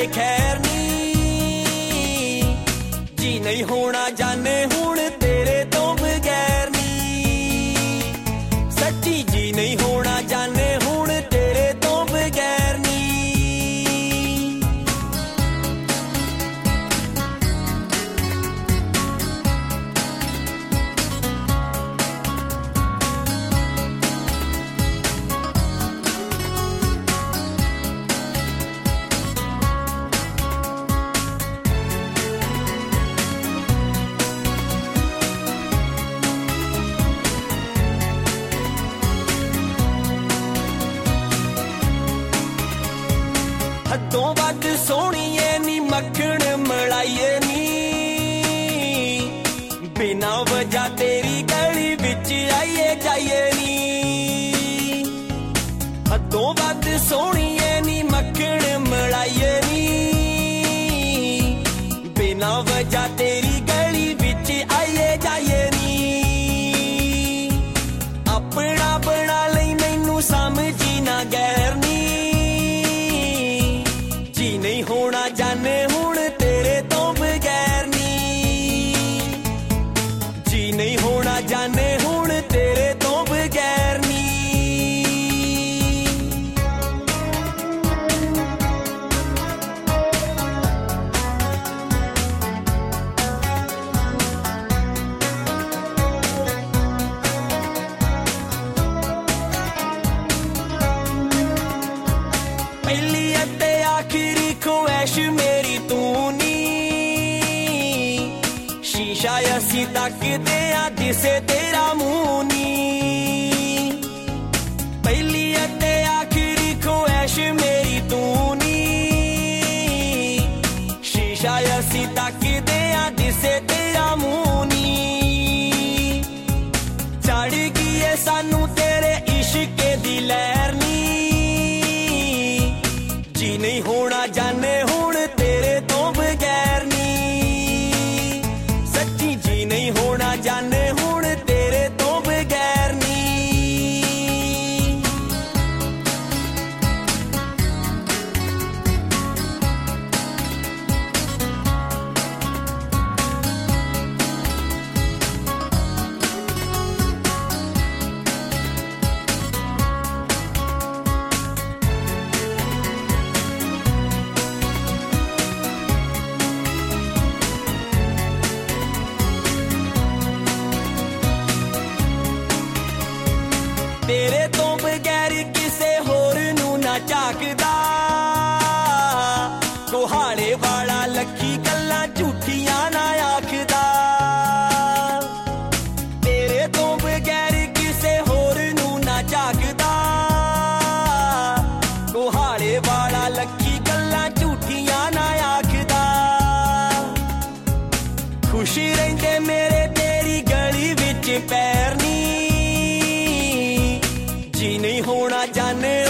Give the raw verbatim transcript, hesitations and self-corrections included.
खैर नी, जी नहीं होना जाने हुण तेरे तो बगैर नी, सच्ची जी नहीं होना जाने हुण तेरे तो बगैर नी। हदों वध सोहणीए नी मक्खण मलाइए नी, बिना वजह तेरी गली विच आइए जाइए नी। हदों वध सोहणीए नी मक्खण मलाइए नी, बिना वजह तेरी गली विच आइए जाइए नी। अपना बना लई मैनू समझी ना गैर नी, नहीं होना जाने हुण तेरे तो बगैर नी, जी नहीं होना जाने हुण तेरे तो बगैर नी। पहली अते आखिरी ख्वाहिश मेरी तू नी, शीशा असी तकदे आ दिसे तेरा मुंह नी। पहली अते आखिरी ख्वाहिश मेरी तू नी, शीशा असी तकदे आ दिसे तेरा मुंह नी। चढ़ गई है सानू तेरे इश्क दी लहर नी, जी नहीं होना जाने हुण तेरे तो बगैर नी, सच्ची जी नहीं होना जाने हुण तेरे तो बगैर नी। तेरे तो बगैर किसे होर नू ना झाकदा, कोहाड़े वाला लखी गल्लां झूठियां ना आखदा। तेरे तो बगैर किसे होर नू ना झाकदा, कोहाड़े वाला लखी गल्लां झूठियां ना आखदा। खुश रहिंदे मेरे तेरी गली विच पैर नी, जी नहीं होना जाने